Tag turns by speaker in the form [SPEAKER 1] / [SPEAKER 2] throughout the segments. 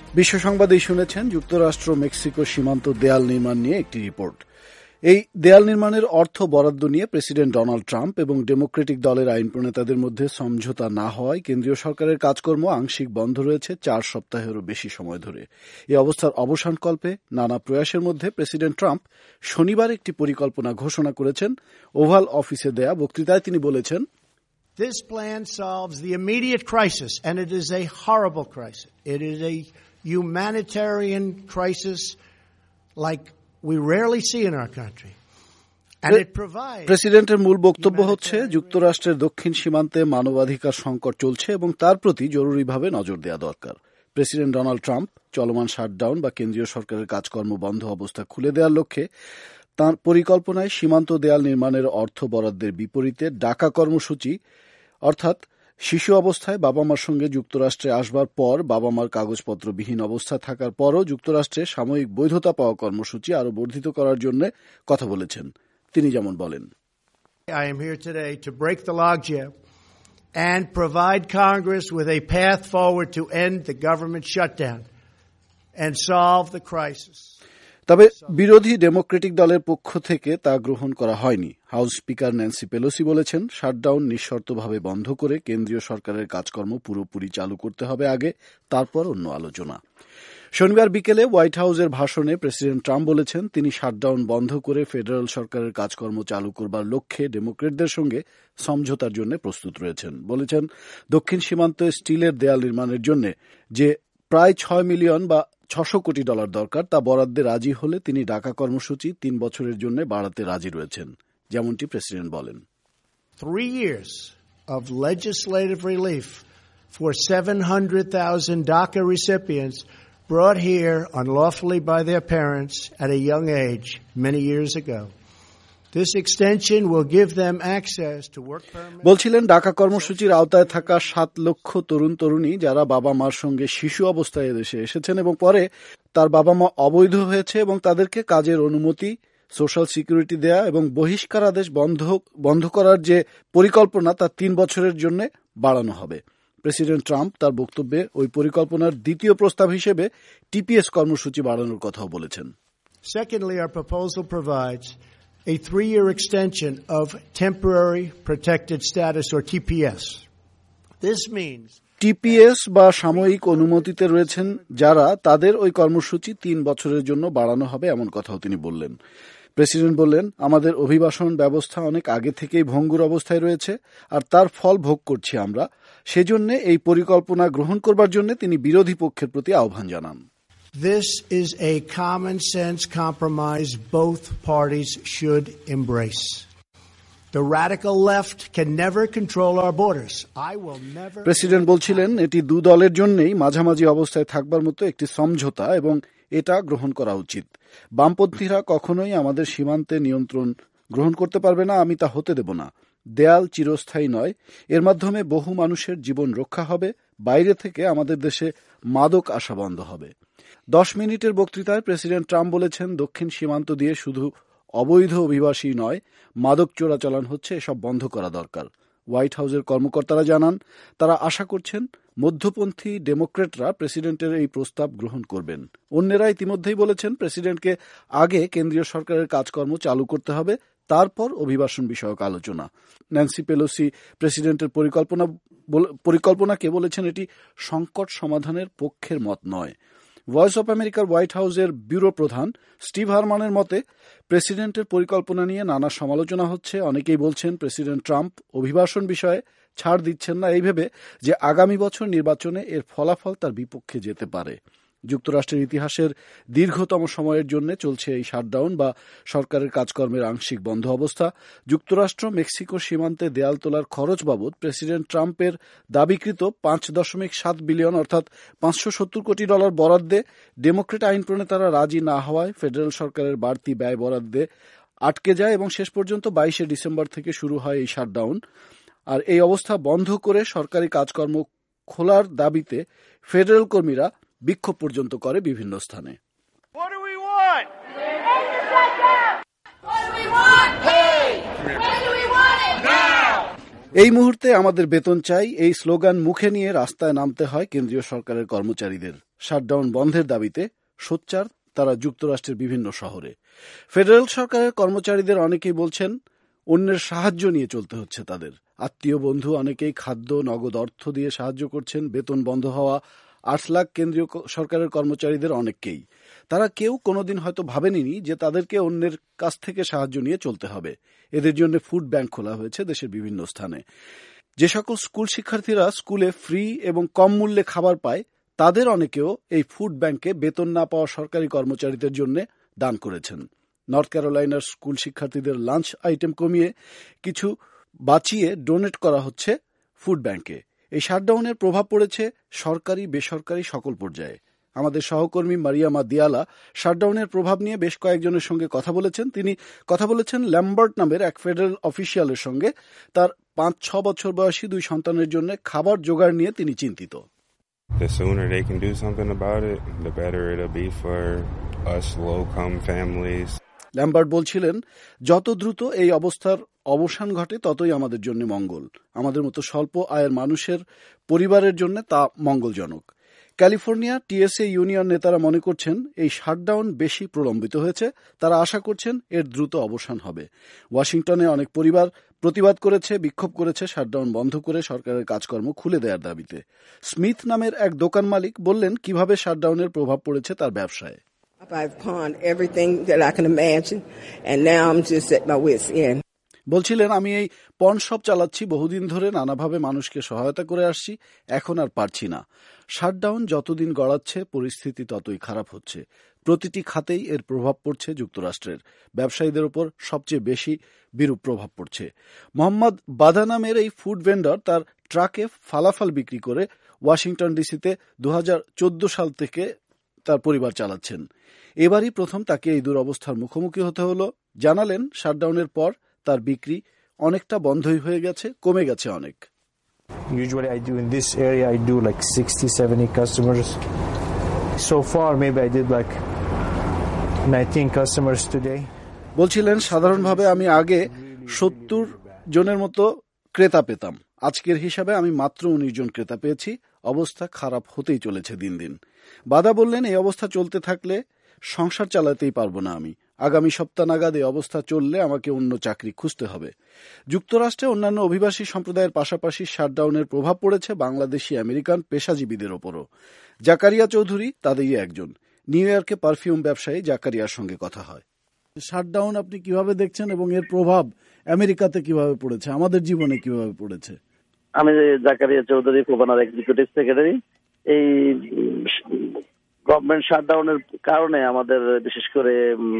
[SPEAKER 1] বিশ্ব সংবাদেই শুনেছেন যুক্তরাষ্ট্র মেক্সিকো সীমান্ত দেয়াল নির্মাণ নিয়ে একটি রিপোর্ট। এই দেয়াল নির্মাণের অর্থ বরাদ্দ নিয়ে প্রেসিডেন্ট ডোনাল্ড ট্রাম্প এবং ডেমোক্রেটিক দলের আইন প্রণেতাদের মধ্যে সমঝোতা না হওয়ায় কেন্দ্রীয় সরকারের কাজকর্ম আংশিক বন্ধ রয়েছে 4 সপ্তাহেরও বেশি সময় ধরে। এই অবস্থার অবসানকল্পে নানা প্রয়াসের মধ্যে প্রেসিডেন্ট ট্রাম্প শনিবার একটি পরিকল্পনা ঘোষণা করেছেন। ওভাল অফিসে দেয়া বক্তৃতায় তিনি বলেছেন,
[SPEAKER 2] This plan solves the immediate crisis, and it is a horrible crisis. It is a humanitarian crisis like we rarely see in our country. And it provides
[SPEAKER 1] প্রেসিডেন্টের মূল বক্তব্য হচ্ছে যুক্তরাষ্ট্রের দক্ষিণ সীমান্তে মানবাধিকার সংকট চলছে এবং তার প্রতি জরুরিভাবে নজর দেওয়া দরকার। প্রেসিডেন্ট ডোনাল্ড ট্রাম্প চলমান শাটডাউন বা কেন্দ্রীয় সরকারের কাজকর্ম বন্ধ অবস্থা খুলে দেওয়ার লক্ষ্যে তাঁর পরিকল্পনায় সীমান্ত দেয়াল নির্মাণের অর্থ বরাদ্দের বিপরীতে ডাকা কর্মসূচি, অর্থাৎ শিশু অবস্থায় বাবা মার সঙ্গে যুক্তরাষ্ট্রে আসবার পর বাবা মার কাগজপত্রবিহীন অবস্থা থাকার পরও যুক্তরাষ্ট্রে সাময়িক বৈধতা পাওয়া কর্মসূচি আরও বর্ধিত করার জন্য কথা বলেছেন। তিনি যেমন বলেন,
[SPEAKER 2] I am here today to break the logjam and provide Congress with a path forward to end the government shutdown and solve the crisis.
[SPEAKER 1] তবে বিরোধী ডেমোক্রেটিক দলের পক্ষ থেকে তা গ্রহণ করা হয়নি। হাউস স্পিকার ন্যান্সি পেলোসি বলেছেন, শাটডাউন নিঃশর্তভাবে বন্ধ করে কেন্দ্রীয় সরকারের কাজকর্ম পুরোপুরি চালু করতে হবে আগে, তারপর অন্য আলোচনা। শনিবার বিকেলে হোয়াইট হাউসের ভাষণে প্রেসিডেন্ট ট্রাম্প বলেছেন তিনি শাটডাউন বন্ধ করে ফেডারেল সরকারের কাজকর্ম চালু করবার লক্ষ্যে ডেমোক্রেটদের সঙ্গে সমঝোতার জন্য প্রস্তুত রয়েছেন। বলেছেন, দক্ষিণ সীমান্তে স্টিলের দেয়াল নির্মাণের জন্য যে প্রায় $6 মিলিয়ন বা $600 কোটি দরকার তা বরাদ্দে রাজি হলে তিনি ডাকা কর্মসূচি 3 বছরের জন্য বাড়াতে রাজি রয়েছেন, যেমনটি প্রেসিডেন্ট বলেন।
[SPEAKER 2] 3 years of legislative relief for 700,000 DACA recipients brought here unlawfully by their parents at a young age many years ago. This extension will give them access to work permits.
[SPEAKER 1] বলছিলেন, ডাকা কর্মসূচির আওতায় থাকা 7 লক্ষ তরুণ তরুণী যারা বাবা মার সঙ্গে শিশু অবস্থায় এদেশে এসেছেন এবং পরে তার বাবা মা অবৈধ হয়েছে এবং তাদেরকে কাজের অনুমতি, সোশ্যাল সিকিউরিটি দেয়া এবং বহিষ্কার আদেশ বন্ধ করার যে পরিকল্পনা তা 3 বছরের জন্য বাড়ানো হবে। প্রেসিডেন্ট ট্রাম্প তার বক্তব্যে ওই পরিকল্পনার দ্বিতীয় প্রস্তাব হিসেবে টিপিএস কর্মসূচি বাড়ানোর কথাও বলেছেন।
[SPEAKER 2] Secondly, our proposal provides a 3-year extension of temporary protected status or TPS. This means
[SPEAKER 1] TPS বা সাময়িক অনুমতিতে রয়েছেন যারা, তাদের ওই কর্মসূচি 3 বছরের জন্য বাড়ানো হবে এমন কথাও তিনি বললেন। প্রেসিডেন্ট বললেন, আমাদের অভিবাসন ব্যবস্থা অনেক আগে থেকেই ভঙ্গুর অবস্থায় রয়েছে আর তার ফল ভোগ করছি আমরা। সেজন্য এই পরিকল্পনা গ্রহণ করবার জন্য তিনি বিরোধী পক্ষের প্রতি আহ্বান জানান।
[SPEAKER 2] This is a common sense compromise both parties should embrace. The radical left can never control our borders. I will never.
[SPEAKER 1] President বলছিলেন, এটি 2 দলের জন্যই মাঝামাঝি অবস্থায় থাকবার মতো একটি সমঝোতা এবং এটা গ্রহণ করা উচিত। বামপন্থীরা কখনোই আমাদের সীমান্তে নিয়ন্ত্রণ গ্রহণ করতে পারবে না, আমি তা হতে দেব না। দেয়াল চিরস্থায়ী নয়, এর মাধ্যমে বহু মানুষের জীবন রক্ষা হবে, বাইরে থেকে আমাদের দেশে মাদক আসা বন্ধ হবে। 10 মিনিটের বক্তৃতায় প্রেসিডেন্ট ট্রাম্প বলেছেন, দক্ষিণ সীমান্ত দিয়ে শুধু অবৈধ অভিবাসী নয়, মাদক চোরাচালান হচ্ছে, এসব বন্ধ করা দরকার। হোয়াইট হাউসের কর্মকর্তারা জানান, তারা আশা করছেন মধ্যপন্থী ডেমোক্রেটরা প্রেসিডেন্টের এই প্রস্তাব গ্রহণ করবেন। অন্যেরা ইতিমধ্যেই বলেছেন প্রেসিডেন্টকে আগে কেন্দ্রীয় সরকারের কাজকর্ম চালু করতে হবে, তারপর অভিবাসন বিষয়ক আলোচনা। ন্যান্সি পেলোসি প্রেসিডেন্টের পরিকল্পনাকে বলেছেন এটি সংকট সমাধানের পক্ষের মত নয়। ভয়েস অব আমেরিকার হোয়াইট হাউসের ব্যুরো প্রধান স্টিভ হারমানের মতে, প্রেসিডেন্টের পরিকল্পনা নিয়ে নানা সমালোচনা হচ্ছে। অনেকেই বলছেন প্রেসিডেন্ট ট্রাম্প অভিবাসন বিষয়ে ছাড় দিচ্ছেন না এই ভেবে যে আগামী বছর নির্বাচনে এর ফলাফল তার বিপক্ষে যেতে পারে। যুক্তরাষ্ট্রের ইতিহাসের দীর্ঘতম সময়ের জন্য চলছে এই শাটডাউন বা সরকারের কাজকর্মের আংশিক বন্ধ অবস্থা। যুক্তরাষ্ট্র মেক্সিকো সীমান্তে দেয়াল তোলার খরচ বাবদ প্রেসিডেন্ট ট্রাম্পের দাবিকৃত $5.7 বিলিয়ন অর্থাৎ $570 কোটি বরাদ্দে ডেমোক্রেট আইন প্রণেতারা রাজি না হওয়ায় ফেডারেল সরকারের বাড়তি ব্যয় বরাদ্দে আটকে যায় এবং শেষ পর্যন্ত 22 ডিসেম্বর থেকে শুরু হয় এই শাটডাউন। আর এই অবস্থা বন্ধ করে সরকারি কাজকর্ম খোলার দাবিতে ফেডারেল কর্মীরা বিক্ষোভ পর্যন্ত করে বিভিন্ন স্থানে। এই মুহূর্তে আমাদের বেতন চাই, এই স্লোগান মুখে নিয়ে রাস্তায় নামতে হয় কেন্দ্রীয় সরকারের কর্মচারীদের। শাটডাউন বন্ধের দাবিতে সোচ্চার তারা যুক্তরাষ্ট্রের বিভিন্ন শহরে। ফেডারেল সরকারের কর্মচারীদের অনেকেই বলছেন অন্যের সাহায্য নিয়ে চলতে হচ্ছে তাদের। আত্মীয় বন্ধু অনেকেই খাদ্য, নগদ অর্থ দিয়ে সাহায্য করছেন। বেতন বন্ধ হওয়া 8 লাখ কেন্দ্রীয় সরকারের কর্মচারীদের অনেককেই। তারা কেউ কোনোদিন হয়তো ভাবেনি যে তাদেরকে অন্যের কাছ থেকে সাহায্য নিয়ে চলতে হবে। এদের জন্য ফুড ব্যাংক খোলা হয়েছে দেশের বিভিন্ন স্থানে। যে সকল স্কুল শিক্ষার্থীরা স্কুলে ফ্রি এবং কম মূল্যে খাবার পায়, তাদের অনেকেও এই ফুড ব্যাংকে বেতন না পাওয়া সরকারি কর্মচারীদের জন্য দান করেছেন। নর্থ ক্যারোলাইনার স্কুল শিক্ষার্থীদের লাঞ্চ আইটেম কমিয়ে কিছু বাঁচিয়ে ডোনেট করা হচ্ছে ফুড ব্যাংকে। এই শাটডাউনের প্রভাব পড়েছে সরকারি বেসরকারি সকল পর্যায়ে। আমাদের সহকর্মী মারিয়ামা দিয়ালা শাটডাউনের প্রভাব নিয়ে বেশ কয়েকজনের সঙ্গে কথা বলেছেন। তিনি কথা বলেছেন ল্যাম্বার্ট নামের এক ফেডারেল অফিসিয়ালের সঙ্গে। তার 5-6 বছর বয়সী 2 সন্তানের জন্য খাবার জোগাড় নিয়ে তিনি চিন্তিত।
[SPEAKER 3] The sooner they can do something about it, the better it'll be for us low-income families.
[SPEAKER 1] Lambert বলছিলেন, যত দ্রুত এই অবস্থার অবসান ঘটে ততই আমাদের জন্য মঙ্গল। আমাদের মতো স্বল্প আয়ের মানুষের পরিবারের জন্য তা মঙ্গলজনক। ক্যালিফোর্নিয়া টিএসএ ইউনিয়ন নেতারা মনে করছেন এই শাটডাউন বেশি প্রলম্বিত হয়েছে। তারা আশা করছেন এর দ্রুত অবসান হবে। ওয়াশিংটনে অনেক পরিবার প্রতিবাদ করেছে, বিক্ষোভ করেছে শাটডাউন বন্ধ করে সরকারের কাজকর্ম খুলে দেওয়ার দাবিতে। স্মিথ নামের এক দোকান মালিক বললেন কিভাবে শাটডাউনের প্রভাব পড়েছে তার ব্যবসায়।
[SPEAKER 4] I've pawned everything that I can imagine, and now I'm just at my wit's end.
[SPEAKER 1] বলছিলেন, আমি এই পণ শপ চালাচ্ছি, বহুদিন ধরে নানাভাবে মানুষকে সহায়তা করে আসছি, এখন আর পারছি না। শাটডাউন যতদিন গড়াচ্ছে পরিস্থিতি ততই খারাপ হচ্ছে। প্রতিটি খাতেই এর প্রভাব পড়ছে যুক্তরাষ্ট্রের। ব্যবসায়ীদের উপর সবচেয়ে বেশি বিরূপ প্রভাব পড়ছে। মোহাম্মদ বাদা নামের এই ফুড ভেন্ডর তার ট্রাকে ফালাফল বিক্রি করে ওয়াশিংটন ডিসিতে 2014 সাল থেকে তার পরিবার চালাচ্ছেন। এবারই প্রথম তাকে এই দুরবস্থার মুখোমুখি হতে হলো। জানালেন শাটডাউনের পর তার বিক্রি অনেকটা বন্ধই হয়ে গেছে, কমে গেছে অনেক।
[SPEAKER 5] Usually I do in this area, I do like 60-70 customers. So far maybe I did like 19 customers today.
[SPEAKER 1] বলছিলেন, সাধারণভাবে আমি আগে 70 জনের মতো ক্রেতা পেতাম। আজকের হিসাবে আমি মাত্র 19 জন ক্রেতা পেয়েছি। অবস্থা খারাপ হতেই চলেছে দিন দিন। বাদা বললেন, এই অবস্থা চলতে থাকলে সংসার চালাতেই পারবো না আমি। আগামী সপ্তাহ নাগাদ এই অবস্থা চললে আমাকে অন্য চাকরি খুঁজতে হবে। যুক্তরাষ্ট্রে অন্যান্য অভিবাসী সম্প্রদায়ের পাশাপাশি শাটডাউনের প্রভাব পড়েছে বাংলাদেশি আমেরিকান পেশাজীবীদের ওপরও। জাকারিয়া চৌধুরী তাদেরই একজন। নিউ ইয়র্কে পারফিউম ব্যবসায়ী জাকারিয়ার সঙ্গে কথা হয়। শাটডাউন আপনি কিভাবে দেখছেন এবং এর প্রভাব আমেরিকাতে কিভাবে পড়েছে, আমাদের জীবনে কিভাবে পড়েছে?
[SPEAKER 6] আমি জাকারিয়া চৌধুরী, প্রধানের এক্সিকিউটিভ সেক্রেটারি। এই গভর্নমেন্ট শাটডাউনের কারণে আমাদের বিশেষ করে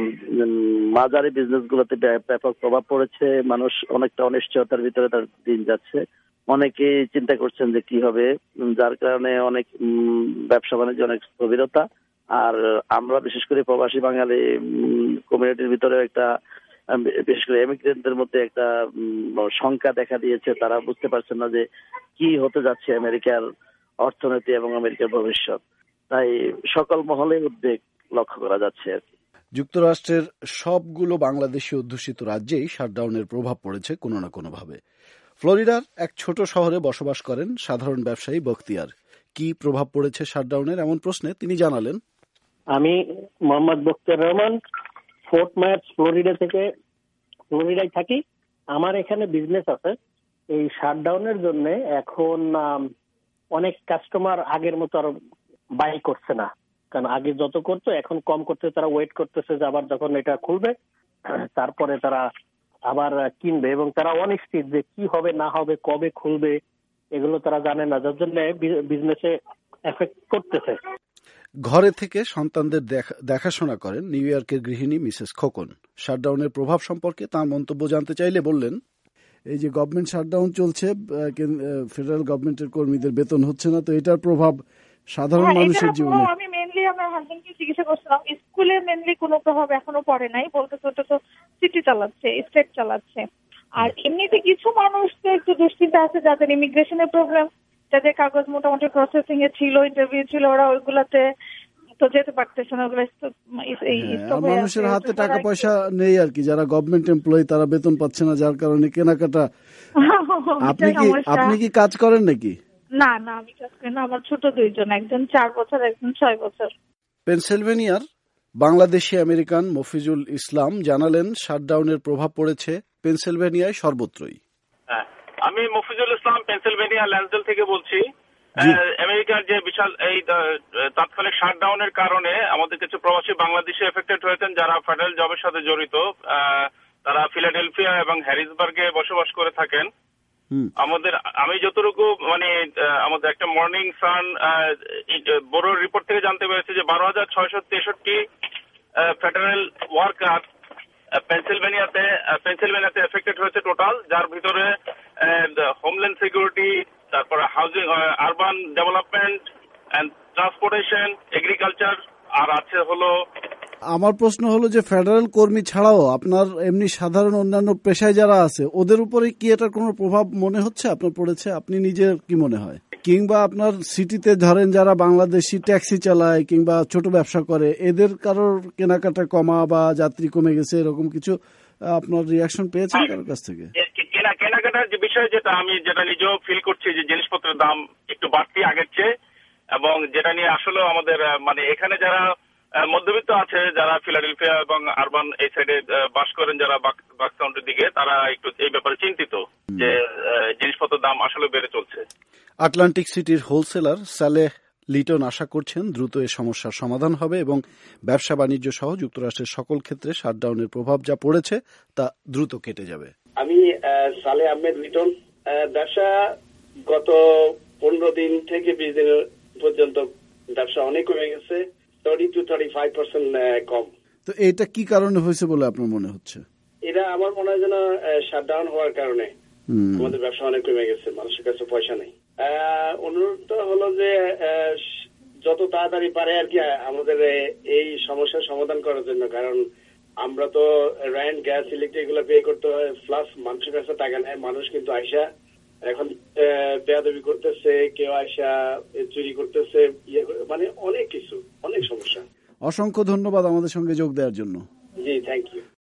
[SPEAKER 6] মাঝারি বিজনেস গুলোতে ব্যাপক প্রভাব পড়েছে। মানুষ অনেকটা অনিশ্চয়তার ভিতরে তার দিন যাচ্ছে। অনেকে চিন্তা করছেন যে কি হবে, যার কারণে অনেক ব্যবসা বাণিজ্য অনেক স্থবিরতা। আর আমরা বিশেষ করে প্রবাসী বাঙালি কমিউনিটির ভিতরে একটা, বিশেষ করে এমিগ্রেন্টদের মধ্যে একটা শঙ্কা দেখা দিয়েছে। তারা বুঝতে পারছেন না যে কি হতে যাচ্ছে আমেরিকার অর্থনীতি এবং আমেরিকার ভবিষ্যৎ। তাই সকল মহলে উদ্বেগ লক্ষ্য করা যাচ্ছে আর কি।
[SPEAKER 1] যুক্তরাষ্ট্রের সবগুলো বাংলাদেশি অধ্যুষিত রাজ্যেই শাটডাউনের প্রভাব পড়েছে কোনো না কোনোভাবে। ফ্লোরিডার এক ছোট শহরে বসবাস করেন সাধারণ ব্যবসায়ী বখতিয়ার। কি প্রভাব পড়েছে শাটডাউনের এমন প্রশ্নে তিনি জানালেন,
[SPEAKER 7] আমি মোহাম্মদ বখতিয়ার রহমান, ফোর্ট মায়ার্স ফ্লোরিডায় থাকি। আমার এখানে বিজনেস আছে। এই শাটডাউনের জন্য এখন অনেক কাস্টমার আগের মতো আর বাই করছে না, কারণ আগে যত করতো এখন কম করতে, তারা ওয়েট করতেছে যে আবার যখন এটা খুলবে তারপরে তারা আবার কিনবে, এবং তারা অনিশ্চিত যে কি হবে না হবে, কবে খুলবে এগুলো তারা জানে না, যার জন্য বিজনেসে এফেক্ট করতেছে।
[SPEAKER 1] ঘরে থেকে সন্তানদের দেখাশোনা করেন নিউ ইয়র্কের গৃহিণী মিসেস খোকন। শাটডাউনের প্রভাব সম্পর্কে তার মন্তব্য জানতে চাইলে বললেন, এই যে গভর্নমেন্ট শাটডাউন চলছে, ফেডারেল গভর্নমেন্টের কর্মীদের বেতন হচ্ছে না, তো এটার প্রভাব সাধারণ মানুষের জীবনে।
[SPEAKER 8] আমি মেনলি আমার হাজবেন্ডকে জিজ্ঞাসা করছিলাম, স্কুলে মেনলি কোনো প্রভাব এখনো পড়ে নাই, বলতে তো সিটি চালাচ্ছে, স্টেট চালাচ্ছে। আর এমনিতে কিছু মানুষ তো একটু দুশ্চিন্তা আছে, যাদের ইমিগ্রেশনের প্রবলেম, যাদের কাগজ মোটামুটি প্রসেসিং এ ছিল, ইন্টারভিউ ছিল, ওরা ওইগুলাতে তো যেতে পারতেছে না, ওগুলো
[SPEAKER 1] মানুষের হাতে টাকা পয়সা নেই আর কি, যারা গভর্নমেন্ট এমপ্লয়ি তারা বেতন পাচ্ছে না, যার কারণে কেনাকাটা। আপনি কি কাজ করেন নাকি?
[SPEAKER 8] না না, আমি কাজ করি না, আমার ছোট দুইজন, একজন 4 বছর, একজন 6 বছর।
[SPEAKER 1] পেনসিলভেনিয়ার বাংলাদেশি আমেরিকান মফিজুল ইসলাম জানালেন শাটডাউনের প্রভাব পড়েছে পেনসিলভেনিয়ায় সর্বত্রই।
[SPEAKER 9] আমি মফিজুল ইসলাম পেনসিলভেনিয়া ল্যান্সডেল থেকে বলছি। আমেরিকার যে বিশাল এই তাৎক্ষণিক শাটডাউনের কারণে আমাদের কিছু প্রবাসী বাংলাদেশি এফেক্টেড হয়েছেন, যারা ফেডারেল জবের সাথে জড়িত। তারা ফিলাডেলফিয়া এবং হ্যারিসবার্গে বসবাস করে থাকেন। আমি যতটুকু মানে আমাদের একটা মর্নিং সান বড় রিপোর্ট থেকে জানতে পেরেছি যে 12,663 ফেডারেল ওয়ার্কার পেনসিলভেনিয়াতে এফেক্টেড হয়েছে টোটাল, যার ভিতরে হোমল্যান্ড সিকিউরিটি, তারপরে housing, urban development and transportation, agriculture, আর আছে হলো।
[SPEAKER 1] আমার প্রশ্ন হলো যে ফেডারেল কর্মী ছাড়াও আপনার এমনি সাধারণ অন্যান্য পেশায় যারা আছে ওদের উপরে কি এটার কোনো প্রভাব মনে হচ্ছে আপনার পড়েছে? আপনি নিজের কি মনে হয়? কিংবা আপনার সিটিতে ধরেন যারা বাংলাদেশি ট্যাক্সি চালায় কিংবা ছোট ব্যবসা করে, এদের কারোর কেনাকাটা কমা বা যাত্রী কমে গেছে এরকম কিছু আপনার রিয়াকশন পেয়েছেন কারোর কাছ থেকে?
[SPEAKER 9] কেনাকাটার যে বিষয় আমি যেটা নিজেও ফিল করছি যে জিনিসপত্রের দাম একটু বাড়তি আগের চেয়ে, এবং যেটা নিয়ে আসলে আমাদের মানে এখানে যারা মধ্যবিত্ত আছে, যারা ফিলাডেলফিয়া এবং আরবান এই সাইডে বাস করেন, যারা বাক্স কাউন্টির দিকে, তারা একটু এই ব্যাপারে চিন্তিত যে জিনিসপত্রের দাম আসলে বেড়ে চলছে।
[SPEAKER 1] আটলান্টিক সিটির হোলসেলার সালেহ লিটন আশা করছেন দ্রুত এই সমস্যার সমাধান হবে এবং ব্যবসা বাণিজ্য সহ যুক্তরাষ্ট্রের সকল ক্ষেত্রে শাটডাউনের প্রভাব যা পড়েছে তা দ্রুত কেটে যাবে।
[SPEAKER 10] আমি সালেহ আহমেদ লিটন। ব্যবসা গত 15 দিন থেকে 20 দিন পর্যন্ত ব্যবসা অনেক কমে গেছে, 30-35% কম।
[SPEAKER 1] তো এটা কি কারণে হয়েছে বলে আপনার মনে হচ্ছে?
[SPEAKER 10] এটা আমার মনে হয় যেন শাটডাউন হওয়ার কারণে আমাদের ব্যবসা অনেক কমে গেছে, মানুষের কাছে পয়সা নেই। অনুরোধ হলো যে যত তাড়াতাড়ি পারে আর কি আমাদের এই সমস্যার সমাধান করার জন্য, কারণ আমরা তো রেন্ট, গ্যাস, ইলেকট্রিক এগুলো পে করতে হয়, প্লাস মানুষের কাছে টাকা নেয়। মানুষ কিন্তু আইসা এখন বেয়াদবি করতেছে, কেউ আইসা চুরি করতেছে, মানে অনেক কিছু, অনেক সমস্যা।
[SPEAKER 1] অসংখ্য ধন্যবাদ আমাদের সঙ্গে যোগ দেওয়ার জন্য।
[SPEAKER 10] জি, থ্যাংক ইউ।